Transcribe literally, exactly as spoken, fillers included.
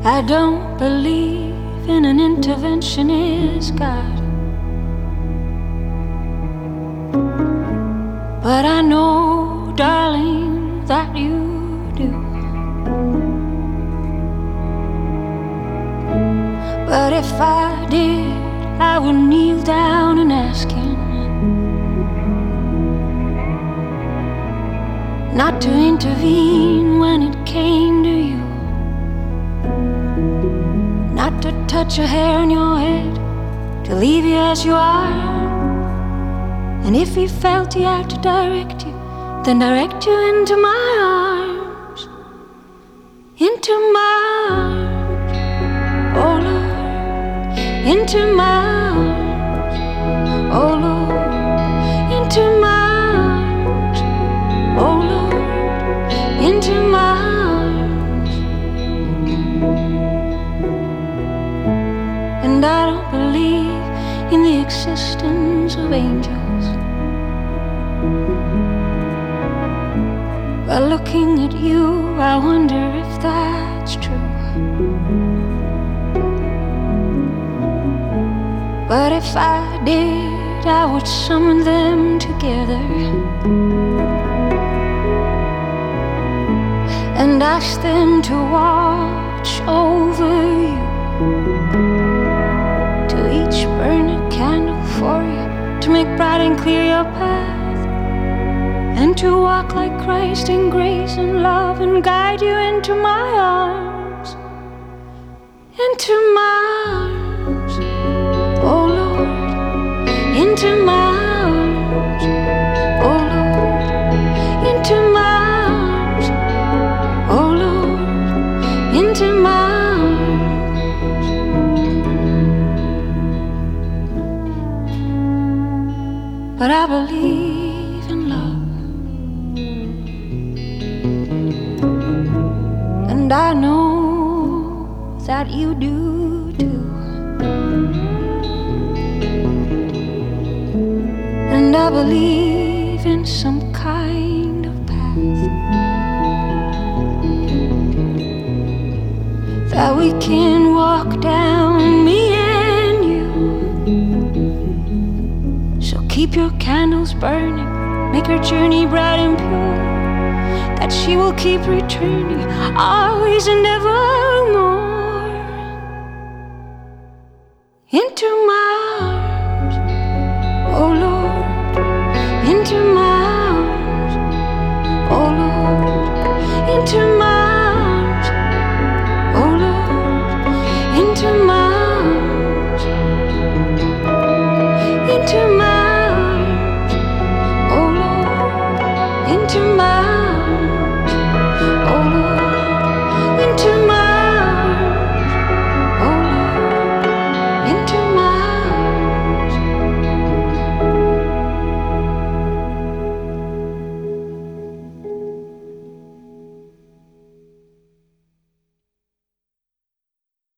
I don't believe in an interventionist God, but I know, darling, that you do. But if I did, I would kneel down and ask him not to intervene when it came to you, not to touch a hair on your head, to leave you as you are. And if he felt he had to direct you, then direct you into my arms, into my arms, oh Lord, into my arms, oh Lord, into my arms, oh Lord, into my arms. And I don't believe in the existence of angels, but looking at you, I wonder if that's true. But if I did, I would summon them together and ask them to watch over you, to each burn a candle for you, to make bright and clear your path, and to walk like Christ in grace and love, and guide you into my arms, into my arms, oh Lord, into my arms, oh Lord, into my arms, oh Lord, into my arms. But I believe in love, and I know that you do too. And I believe in some kind of path that we can walk down, me and you. So keep your candles burning, make her journey bright and pure, that she will keep returning always and evermore into my